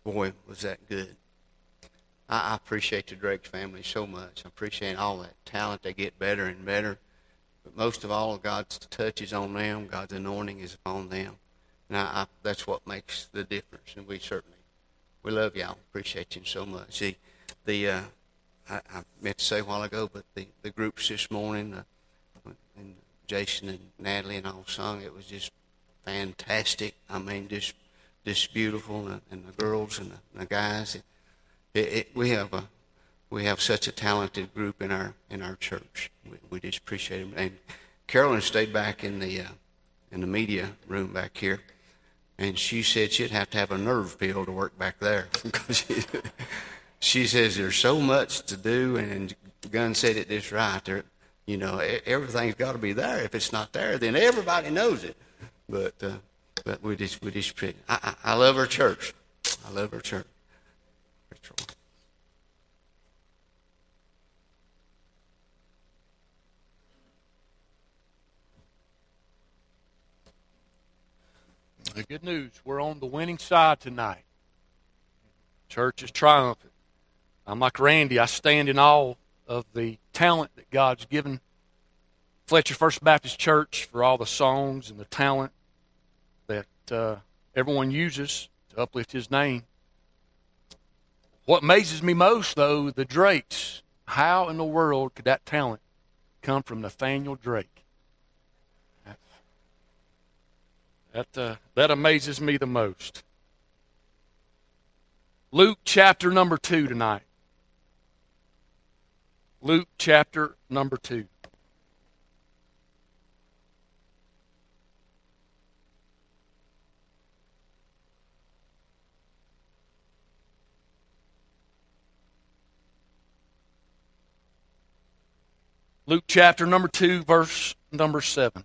Boy, was that good. I appreciate the Drake family so much. I appreciate all that talent. They get better and better. But most of all, God's touch is on them. God's anointing is on them. And that's what makes the difference. And we love y'all. Appreciate you so much. I meant to say a while ago, but the groups this morning, and Jason and Natalie and all sung, it was just fantastic. I mean, just beautiful, and the girls and the guys. We have such a talented group in our church. We just appreciate them. And Carolyn stayed back in the media room back here, and she said she'd have to have a nerve pill to work back there. She says there's so much to do, and Gunn said it just right. Everything's got to be there. If it's not there, then everybody knows it. But we just I love our church. I love our church. The good news, we're on the winning side tonight. Church is triumphant. I'm like Randy. I stand in awe of the talent that God's given Fletcher First Baptist Church for all the songs and the talent that everyone uses to uplift His name. What amazes me most, though, the Drakes. How in the world could that talent come from Nathaniel Drake? That amazes me the most. Luke chapter number 2 tonight. Luke chapter number 2. Luke chapter number 2, verse number 7.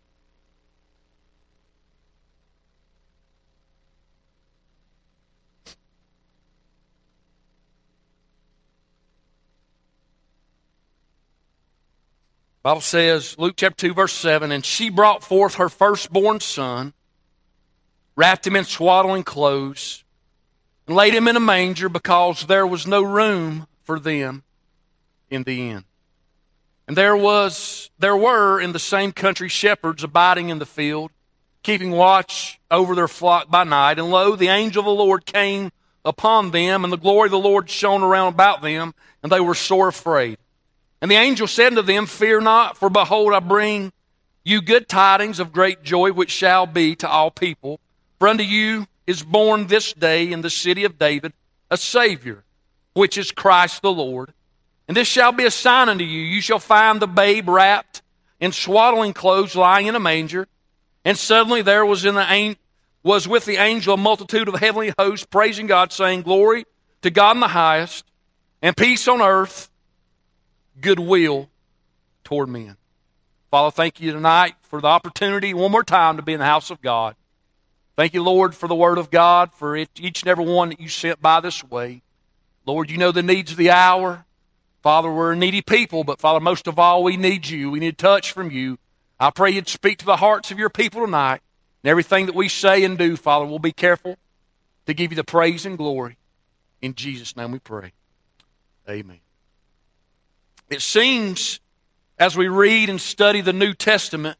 Bible says, Luke chapter 2, verse 7, and she brought forth her firstborn son, wrapped him in swaddling clothes, and laid him in a manger because there was no room for them in the inn. And there were in the same country shepherds abiding in the field, keeping watch over their flock by night. And lo, the angel of the Lord came upon them, and the glory of the Lord shone around about them, and they were sore afraid. And the angel said unto them, Fear not, for behold, I bring you good tidings of great joy, which shall be to all people. For unto you is born this day in the city of David a Savior, which is Christ the Lord. And this shall be a sign unto you. You shall find the babe wrapped in swaddling clothes, lying in a manger. And suddenly there was with the angel a multitude of heavenly hosts, praising God, saying, Glory to God in the highest, and peace on earth, goodwill toward men. Father, thank you tonight for the opportunity one more time to be in the house of God. Thank you, Lord, for the word of God, for each and every one that you sent by this way. Lord, you know the needs of the hour. Father, we're a needy people, but Father, most of all, we need you. We need a touch from you. I pray you'd speak to the hearts of your people tonight. And everything that we say and do, Father, we'll be careful to give you the praise and glory. In Jesus' name we pray. Amen. It seems, as we read and study the New Testament,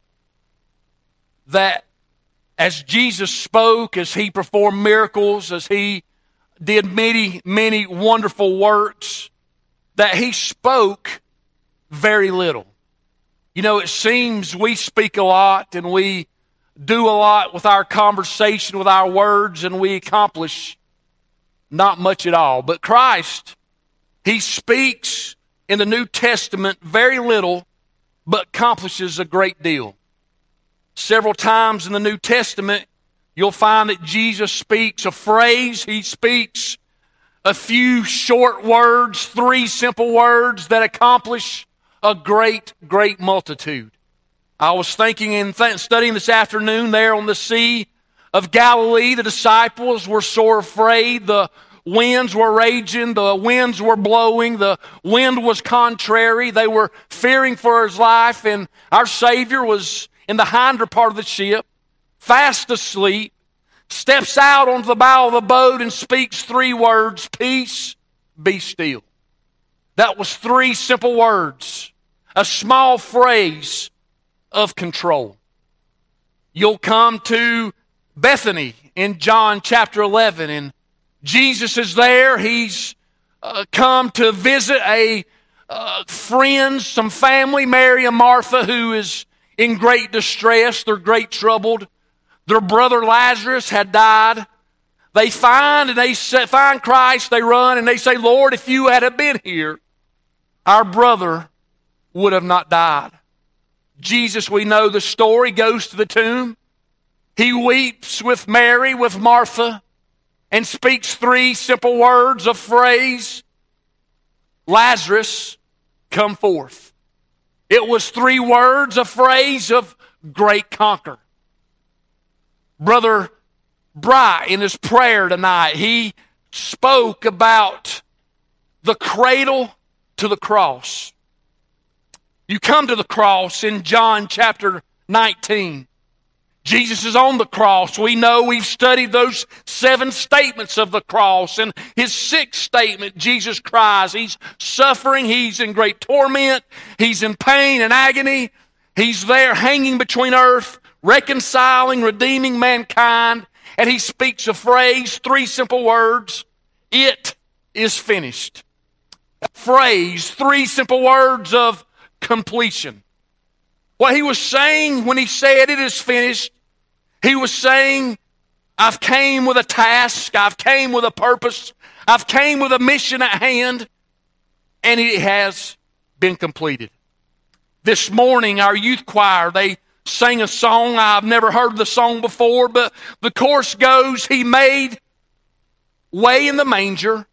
that as Jesus spoke, as He performed miracles, as He did many, many wonderful works, that He spoke very little. You know, it seems we speak a lot and we do a lot with our conversation, with our words, and we accomplish not much at all. But Christ, He speaks in the New Testament very little, but accomplishes a great deal. Several times in the New Testament, you'll find that Jesus speaks a phrase. He speaks a few short words, 3 simple words that accomplish a great, great multitude. I was thinking and studying this afternoon there on the Sea of Galilee. The disciples were sore afraid. The winds were raging. The winds were blowing. The wind was contrary. They were fearing for His life. And our Savior was in the hinder part of the ship, fast asleep, steps out onto the bow of the boat and speaks 3 words, "Peace, be still." That was 3 simple words, a small phrase of control. You'll come to Bethany in John chapter 11, and Jesus is there. He's come to visit friends, some family, Mary and Martha, who is in great distress. They're great troubled. Their brother Lazarus had died. They find Christ. They run and they say, "Lord, if you had been here, our brother would have not died." Jesus, we know the story, goes to the tomb. He weeps with Mary, with Martha, and speaks 3 simple words, a phrase, "Lazarus, come forth." It was 3 words, a phrase of great conquer. Brother Bright, in his prayer tonight, he spoke about the cradle to the cross. You come to the cross in John chapter 19. Jesus is on the cross. We know we've studied those 7 statements of the cross. And his 6th statement, Jesus cries. He's suffering. He's in great torment. He's in pain and agony. He's there hanging between earth, reconciling, redeeming mankind. And he speaks a phrase, 3 simple words, "It is finished." A phrase, 3 simple words of completion. What he was saying when he said, "It is finished," he was saying, I've came with a task, I've came with a purpose, I've came with a mission at hand, and it has been completed. This morning, our youth choir, they sang a song. I've never heard the song before, but the chorus goes, "He made way in the manger.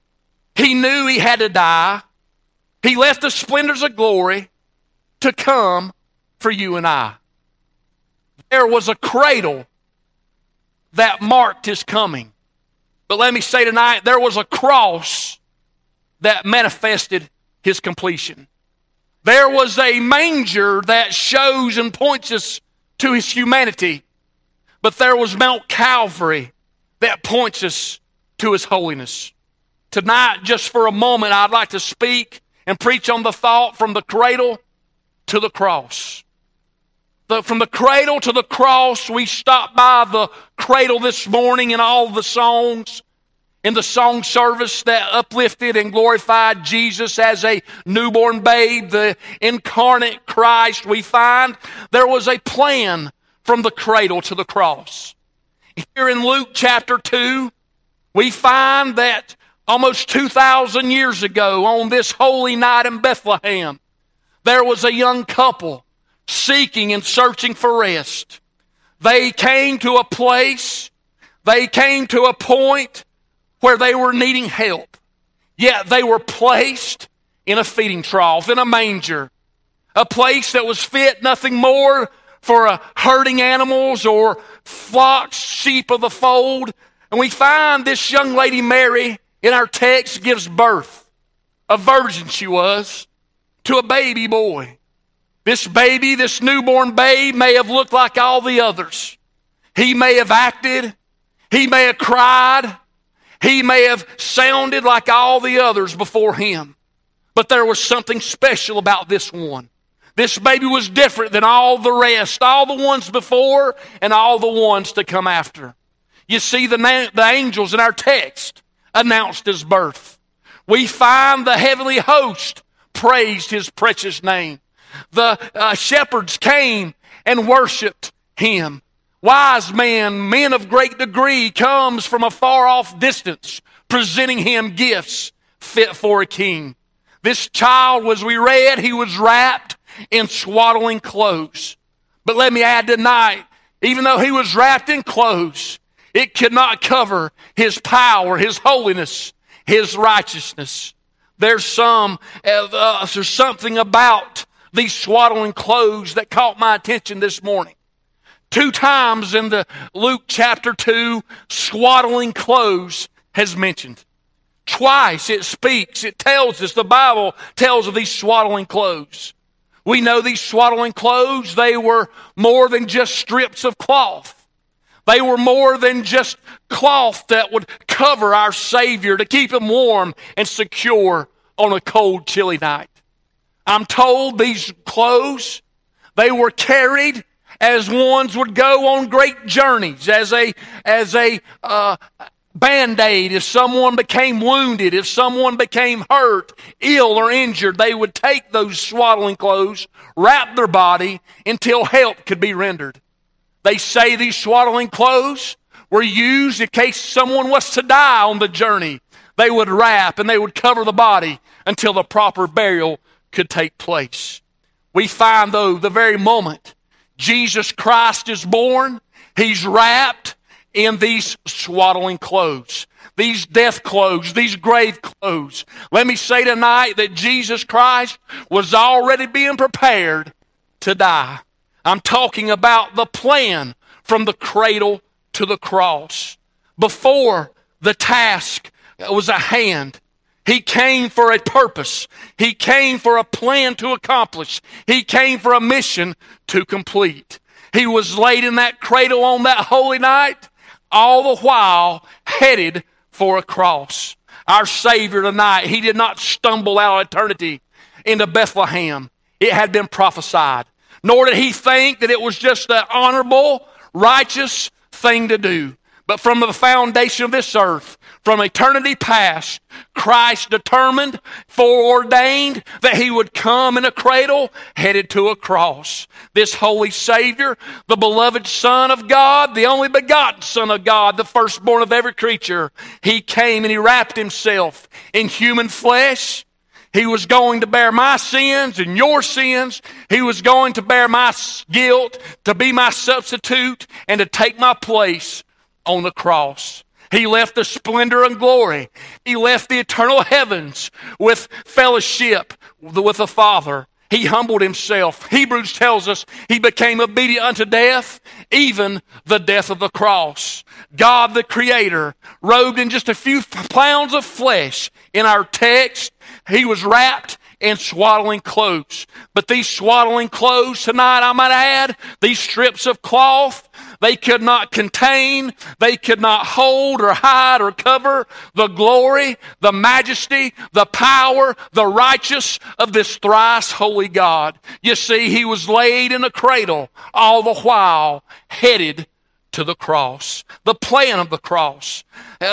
He knew he had to die. He left the splendors of glory to come for you and I." There was a cradle that marked his coming. But let me say tonight, there was a cross that manifested his completion. There was a manger that shows and points us to his humanity. But there was Mount Calvary that points us to his holiness. Tonight, just for a moment, I'd like to speak and preach on the thought from the cradle to the cross. From the cradle to the cross, we stopped by the cradle this morning in all the songs, in the song service that uplifted and glorified Jesus as a newborn babe, the incarnate Christ. We find there was a plan from the cradle to the cross. Here in Luke chapter 2, we find that almost 2,000 years ago, on this holy night in Bethlehem, there was a young couple seeking and searching for rest. They came to a place, they came to a point where they were needing help. Yet they were placed in a feeding trough, in a manger, a place that was fit nothing more for herding animals or flocks, sheep of the fold. And we find this young lady Mary in our text gives birth. A virgin she was, to a baby boy. This baby, this newborn babe, may have looked like all the others. He may have acted. He may have cried. He may have sounded like all the others before him. But there was something special about this one. This baby was different than all the rest, all the ones before and all the ones to come after. You see, the angels in our text announced his birth. We find the heavenly host praised his precious name. The shepherds came and worshiped him. Wise men of great degree, comes from a far off distance, presenting him gifts fit for a king. This child, as we read, he was wrapped in swaddling clothes. But let me add tonight, even though he was wrapped in clothes, it could not cover his power, his holiness, his righteousness. There's something about these swaddling clothes that caught my attention this morning. 2 times in the Luke chapter 2, swaddling clothes has mentioned. Twice it tells us, the Bible tells of these swaddling clothes. We know these swaddling clothes, they were more than just strips of cloth. They were more than just cloth that would cover our Savior to keep him warm and secure on a cold, chilly night. I'm told these clothes, they were carried as ones would go on great journeys, as a Band-Aid. If someone became wounded, if someone became hurt, ill, or injured, they would take those swaddling clothes, wrap their body until help could be rendered. They say these swaddling clothes were used in case someone was to die on the journey. They would wrap and they would cover the body until the proper burial could take place. We find, though, the very moment Jesus Christ is born, he's wrapped in these swaddling clothes, these death clothes, these grave clothes. Let me say tonight that Jesus Christ was already being prepared to die. I'm talking about the plan from the cradle to the cross. Before the task was at hand, he came for a purpose. He came for a plan to accomplish. He came for a mission to complete. He was laid in that cradle on that holy night, all the while headed for a cross. Our Savior tonight, he did not stumble out of eternity into Bethlehem. It had been prophesied. Nor did he think that it was just an honorable, righteous thing to do. But from the foundation of this earth, from eternity past, Christ determined, foreordained that he would come in a cradle headed to a cross. This holy Savior, the beloved Son of God, the only begotten Son of God, the firstborn of every creature, he came and he wrapped himself in human flesh. He was going to bear my sins and your sins. He was going to bear my guilt, to be my substitute, and to take my place on the cross. He left the splendor and glory. He left the eternal heavens with fellowship with the Father. He humbled himself. Hebrews tells us he became obedient unto death, even the death of the cross. God the Creator, robed in just a few pounds of flesh. In our text, he was wrapped in swaddling clothes. But these swaddling clothes tonight, I might add, these strips of cloth, they could not contain, they could not hold or hide or cover the glory, the majesty, the power, the righteous of this thrice holy God. You see, he was laid in a cradle, all the while headed to the cross. The plan of the cross.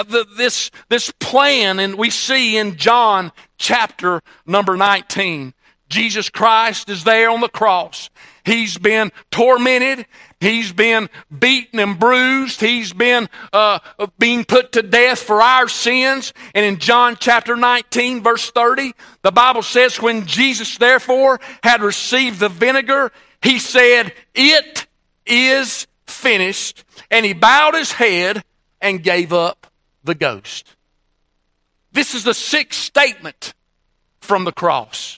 This plan, and we see in John chapter number 19. Jesus Christ is there on the cross. He's been tormented. He's been beaten and bruised. He's been being put to death for our sins. And in John chapter 19, verse 30, the Bible says, when Jesus therefore had received the vinegar, he said, "It is finished." And he bowed his head and gave up the ghost. This is the sixth statement from the cross.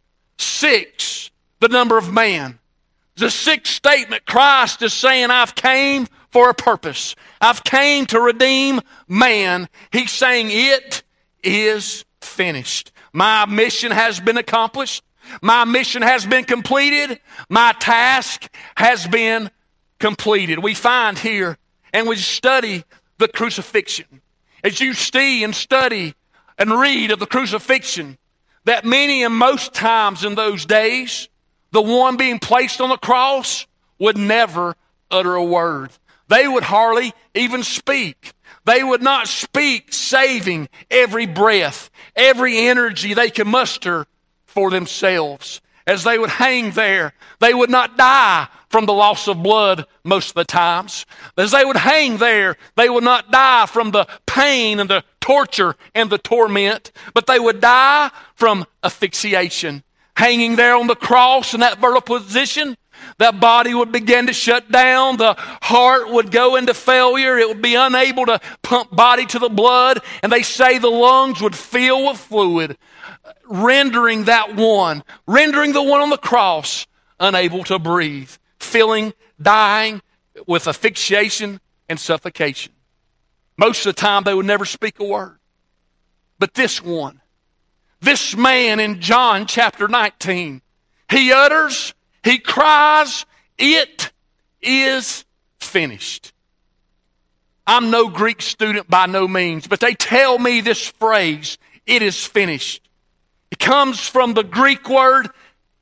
6, the number of man. The sixth statement, Christ is saying, I've came for a purpose. I've came to redeem man. He's saying, it is finished. My mission has been accomplished. My mission has been completed. My task has been completed. We find here, and we study the crucifixion. As you see and study and read of the crucifixion, that many and most times in those days, the one being placed on the cross would never utter a word. They would hardly even speak. They would not speak, saving every breath, every energy they could muster for themselves. As they would hang there, they would not die from the loss of blood most of the times. As they would hang there, they would not die from the pain and the torture and the torment, but they would die from asphyxiation. Hanging there on the cross in that vertical position, that body would begin to shut down. The heart would go into failure. It would be unable to pump body to the blood. And they say the lungs would fill with fluid, rendering the one on the cross unable to breathe, dying with asphyxiation and suffocation. Most of the time they would never speak a word. But this man in John chapter 19, he cries, "It is finished." I'm no Greek student by no means, but they tell me this phrase, it is finished. It comes from the Greek word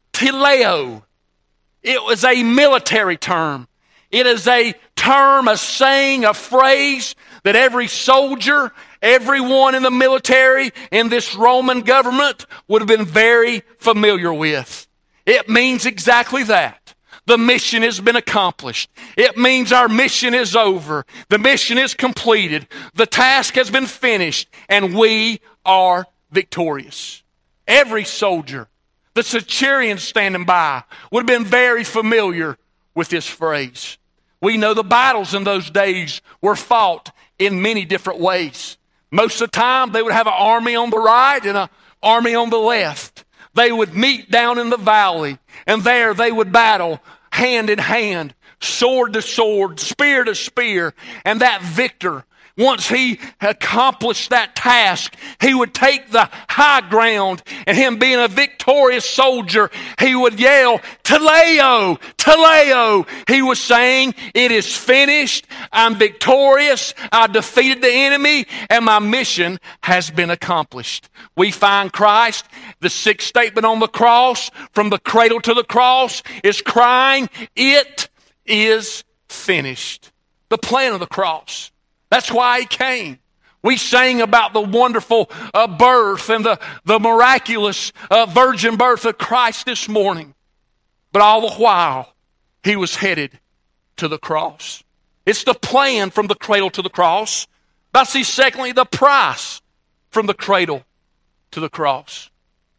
teleo. It was a military term. It is a term, a saying, a phrase that every soldier, everyone in the military, in this Roman government would have been very familiar with. It means exactly that. The mission has been accomplished. It means our mission is over. The mission is completed. The task has been finished, and we are victorious. Every soldier, the centurion standing by, would have been very familiar with this phrase. We know the battles in those days were fought in many different ways. Most of the time, they would have an army on the right and an army on the left. They would meet down in the valley, and there they would battle hand in hand, sword to sword, spear to spear, and that victor, once he accomplished that task, he would take the high ground, and him being a victorious soldier, he would yell, "Teleo, teleo." He was saying, "It is finished. I'm victorious. I defeated the enemy, and my mission has been accomplished." We find Christ, the sixth statement on the cross, from the cradle to the cross, is crying, "It is finished." The plan of the cross. That's why he came. We sang about the wonderful birth and the miraculous virgin birth of Christ this morning. But all the while, he was headed to the cross. It's the plan from the cradle to the cross. But see, secondly, the price from the cradle to the cross.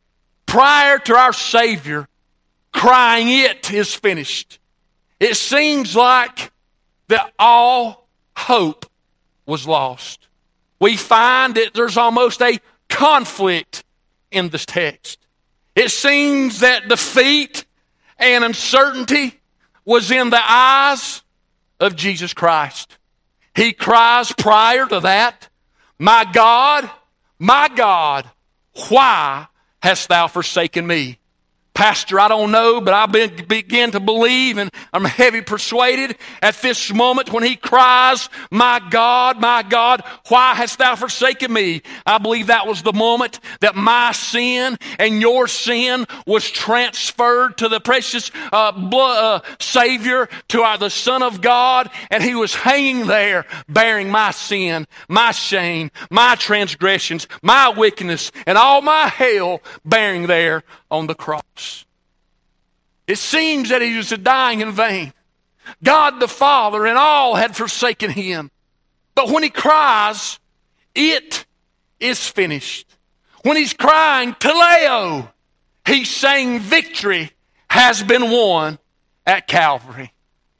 Prior to our Savior crying, "It is finished," it seems like that all hope was lost. We find that there's almost a conflict in this text. It seems that defeat and uncertainty was in the eyes of Jesus Christ. He cries prior to that, my God, why hast thou forsaken me?" Pastor, I don't know, but I begin to believe, and I'm heavy persuaded at this moment when he cries, my God, why hast thou forsaken me?" I believe that was the moment that my sin and your sin was transferred to the precious Savior, to the Son of God, and he was hanging there bearing my sin, my shame, my transgressions, my wickedness, and all my hell bearing there on the cross. It seems that he was dying in vain. God the Father and all had forsaken him. But when he cries, "It is finished," when he's crying, "Teleo," he's saying victory has been won at Calvary.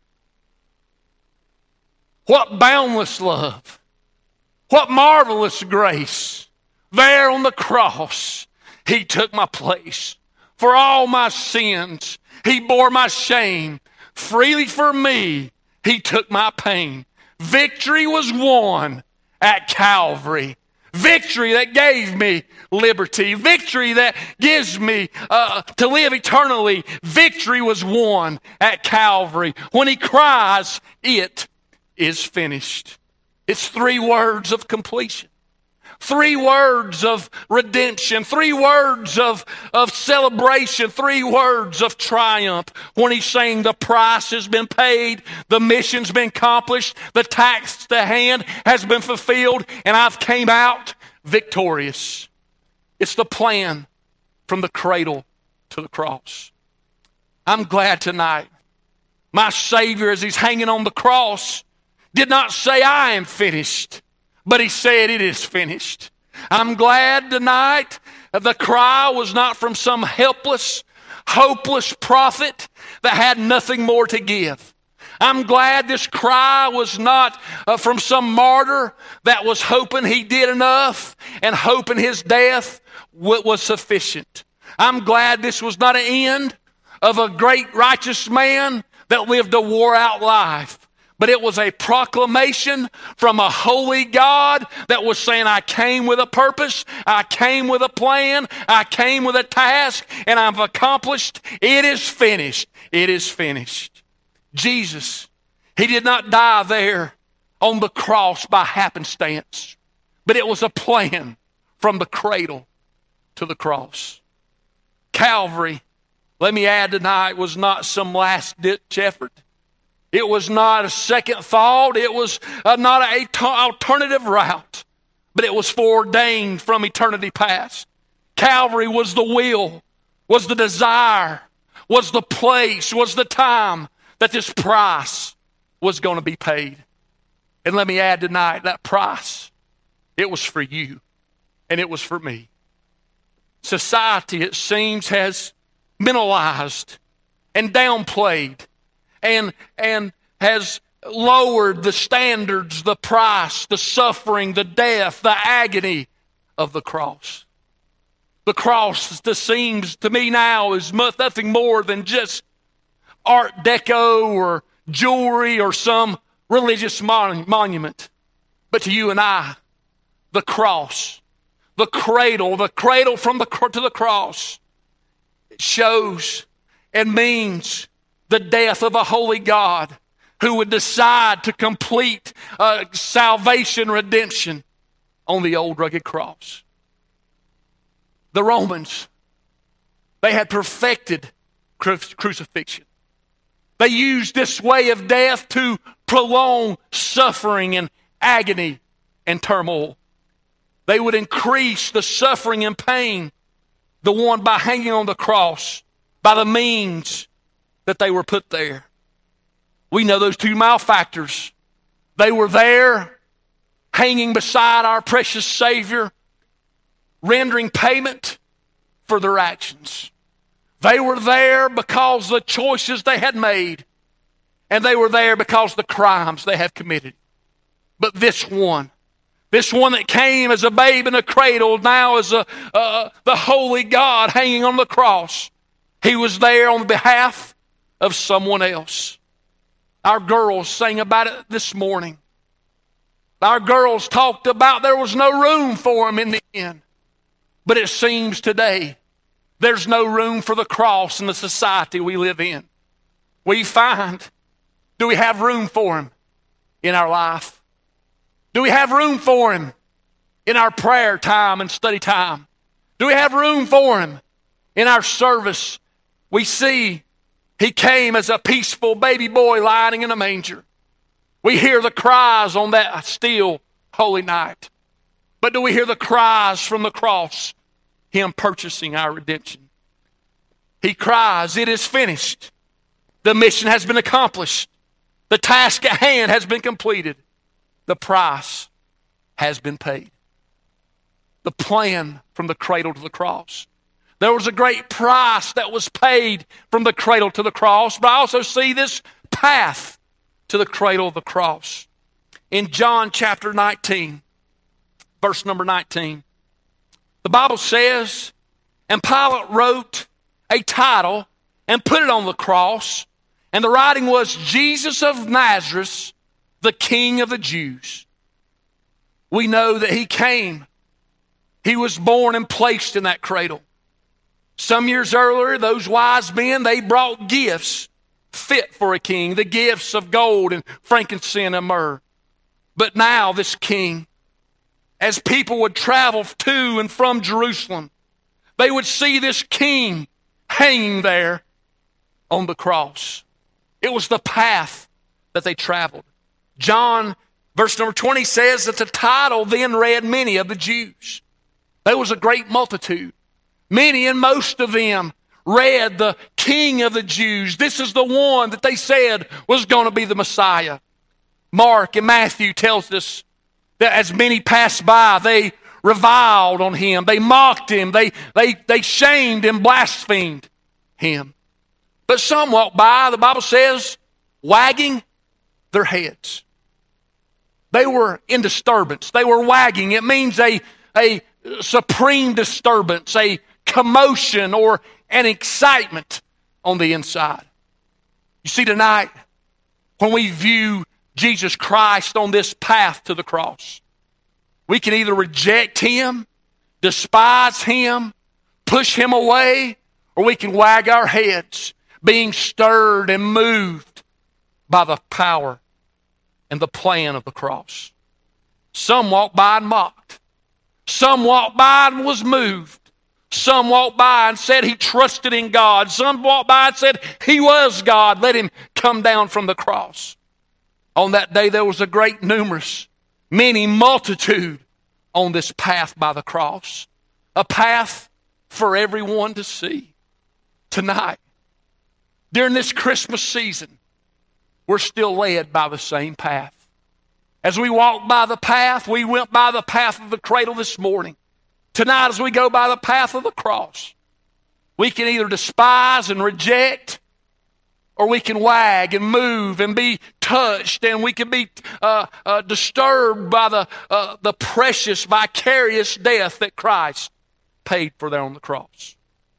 What boundless love. What marvelous grace. There on the cross, he took my place. For all my sins, he bore my shame. Freely for me, he took my pain. Victory was won at Calvary. Victory that gave me liberty. Victory that gives me to live eternally. Victory was won at Calvary. When he cries, "It is finished." It's 3 words of completion. 3 words of redemption, 3 words of celebration, 3 words of triumph. When he's saying the price has been paid, the mission's been accomplished, the task to hand has been fulfilled, and I've came out victorious. It's the plan from the cradle to the cross. I'm glad tonight my Savior, as he's hanging on the cross, did not say, "I am finished," but he said, "It is finished." I'm glad tonight the cry was not from some helpless, hopeless prophet that had nothing more to give. I'm glad this cry was not from some martyr that was hoping he did enough and hoping his death was sufficient. I'm glad this was not an end of a great righteous man that lived a wore-out life. But it was a proclamation from a holy God that was saying, "I came with a purpose, I came with a plan, I came with a task, and I've accomplished. It is finished. It is finished." Jesus, he did not die there on the cross by happenstance, but it was a plan from the cradle to the cross. Calvary, let me add tonight, was not some last-ditch effort. It was not a second thought. It was not an alternative route, but it was foreordained from eternity past. Calvary was the will, was the desire, was the place, was the time that this price was going to be paid. And let me add tonight, that price, it was for you and it was for me. Society, it seems, has minimalized and downplayed and has lowered the standards, the price, the suffering, the death, the agony of the cross. The cross, this seems to me now, is nothing more than just Art Deco or jewelry or some religious monument. But to you and I, the cross, the cradle from to the cross, it shows and means the death of a holy God who would decide to complete salvation, redemption on the old rugged cross. The Romans, they had perfected crucifixion. They used this way of death to prolong suffering and agony and turmoil. They would increase the suffering and pain, the one by hanging on the cross, by the means that they were put there. We know those two malefactors. They were there, hanging beside our precious Savior, rendering payment for their actions. They were there because of the choices they had made, and they were there because of the crimes they had committed. But this one that came as a babe in a cradle, now as the holy God hanging on the cross, he was there on behalf of someone else. Our girls sang about it this morning. Our girls talked about there was no room for him in the end. But it seems today there's no room for the cross in the society we live in. We find, do we have room for him in our life? Do we have room for him in our prayer time and study time? Do we have room for him in our service? We see he came as a peaceful baby boy lying in a manger. We hear the cries on that still holy night. But do we hear the cries from the cross? Him purchasing our redemption. He cries, "It is finished." The mission has been accomplished. The task at hand has been completed. The price has been paid. The plan from the cradle to the cross. There was a great price that was paid from the cradle to the cross, but I also see this path to the cradle of the cross. In John chapter 19, verse number 19, the Bible says, "And Pilate wrote a title and put it on the cross, and the writing was, Jesus of Nazareth, the King of the Jews." We know that he came. He was born and placed in that cradle. Some years earlier, those wise men, they brought gifts fit for a king, the gifts of gold and frankincense and myrrh. But now this king, as people would travel to and from Jerusalem, they would see this king hanging there on the cross. It was the path that they traveled. John, verse number 20 says that the title then read many of the Jews. There was a great multitude. Many and most of them read the King of the Jews. This is the one that they said was going to be the Messiah. Mark and Matthew tells us that as many passed by, they reviled on him. They mocked him. They shamed and blasphemed him. But some walked by, the Bible says, wagging their heads. They were in disturbance. They were wagging. It means a supreme disturbance, a commotion or an excitement on the inside. You see, tonight, when we view Jesus Christ on this path to the cross, we can either reject him, despise him, push him away, or we can wag our heads, being stirred and moved by the power and the plan of the cross. Some walked by and mocked. Some walked by and was moved. Some walked by and said he trusted in God. Some walked by and said he was God. Let him come down from the cross. On that day there was a great many multitude on this path by the cross. A path for everyone to see. Tonight, during this Christmas season, we're still led by the same path. As we walk by the path, we went by the path of the cradle this morning. Tonight, as we go by the path of the cross, we can either despise and reject, or we can wag and move and be touched, and we can be disturbed by the precious, vicarious death that Christ paid for there on the cross.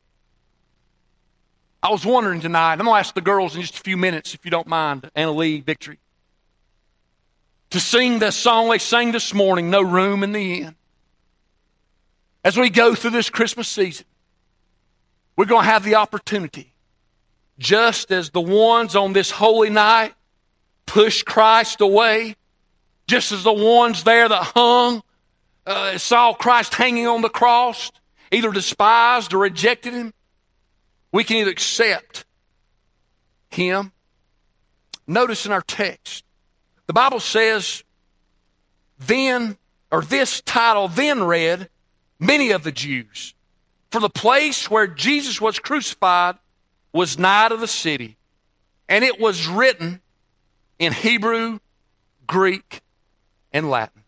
I was wondering tonight, I'm going to ask the girls in just a few minutes, if you don't mind, Anna Lee, Victory, to sing the song they sang this morning, No Room in the Inn. As we go through this Christmas season, we're going to have the opportunity, just as the ones on this holy night pushed Christ away, just as the ones there that hung, saw Christ hanging on the cross, either despised or rejected him, we can either accept him. Notice in our text, the Bible says, this title then read, many of the Jews. For the place where Jesus was crucified was nigh to the city, and it was written in Hebrew, Greek, and Latin.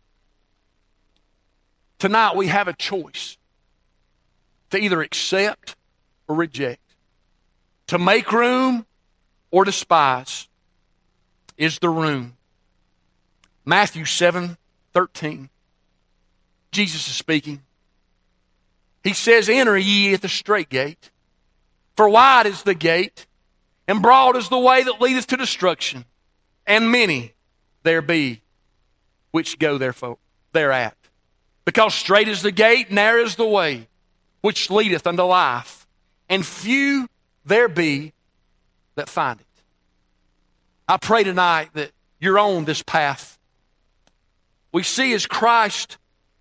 Tonight we have a choice to either accept or reject. To make room or despise is the room. Matthew 7:13. Jesus is speaking. He says, enter ye at the strait gate, for wide is the gate, and broad is the way that leadeth to destruction, and many there be which go thereat. Because strait is the gate, narrow is the way, which leadeth unto life, and few there be that find it. I pray tonight that you're on this path. We see as Christ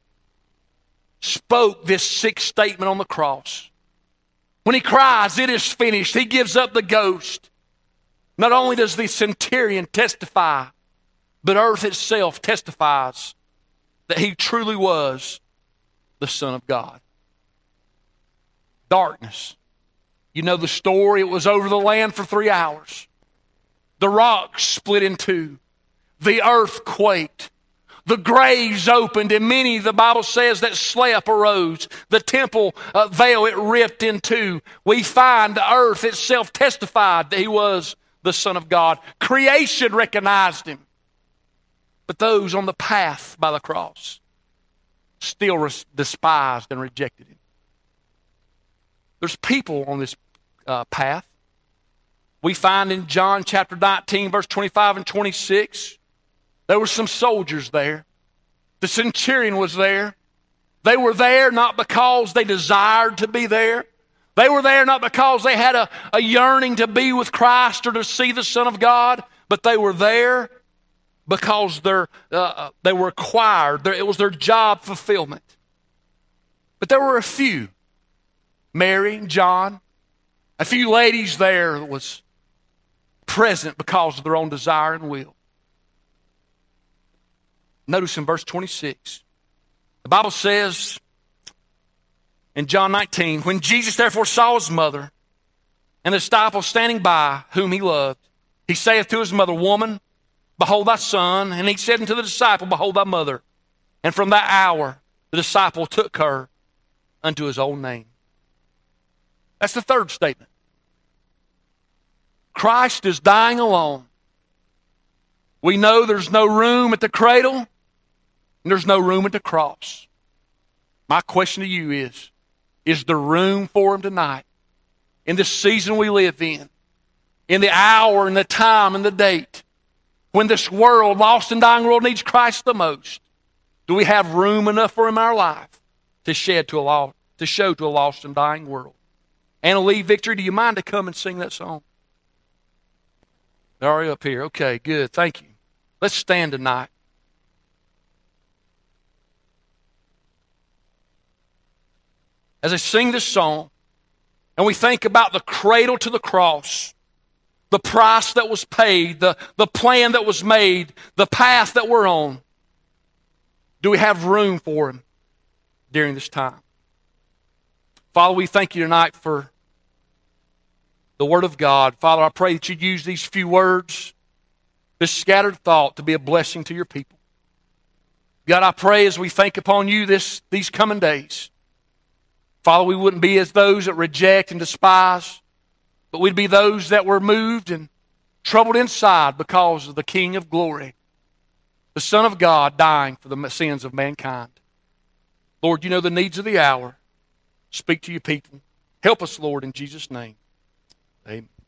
spoke this sixth statement on the cross. When he cries, it is finished, he gives up the ghost. Not only does the centurion testify, but earth itself testifies that he truly was the Son of God. Darkness. You know the story. It was over the land for 3 hours. The rocks split in two. The earth quaked. The graves opened, and many, the Bible says, that slept arose. The temple veil, it ripped in two. We find the earth itself testified that he was the Son of God. Creation recognized him. But those on the path by the cross still despised and rejected him. There's people on this path. We find in John chapter 19, verse 25 and 26, there were some soldiers there. The centurion was there. They were there not because they desired to be there. They were there not because they had a yearning to be with Christ or to see the Son of God, but they were there because they were required. It was their job fulfillment. But there were a few, Mary, John, a few ladies there that was present because of their own desire and will. Notice in verse 26, the Bible says in John 19, when Jesus therefore saw his mother and the disciple standing by whom he loved, he saith to his mother, Woman, behold thy son. And he said unto the disciple, Behold thy mother. And from that hour the disciple took her unto his own name. That's the third statement. Christ is dying alone. We know there's no room at the cradle, and there's no room at the cross. My question to you is there room for him tonight? In this season we live in the hour and the time and the date, when this world, lost and dying world, needs Christ the most, do we have room enough for him in our life to show to a lost and dying world? Anna Lee, Victory, do you mind to come and sing that song? They're already up here. Okay, good. Thank you. Let's stand tonight. As I sing this song, and we think about the cradle to the cross, the price that was paid, the plan that was made, the path that we're on, do we have room for Him during this time? Father, we thank You tonight for the Word of God. Father, I pray that You'd use these few words, this scattered thought, to be a blessing to Your people. God, I pray as we think upon You these coming days, Father, we wouldn't be as those that reject and despise, but we'd be those that were moved and troubled inside because of the King of glory, the Son of God, dying for the sins of mankind. Lord, You know the needs of the hour. Speak to Your people. Help us, Lord, in Jesus' name. Amen.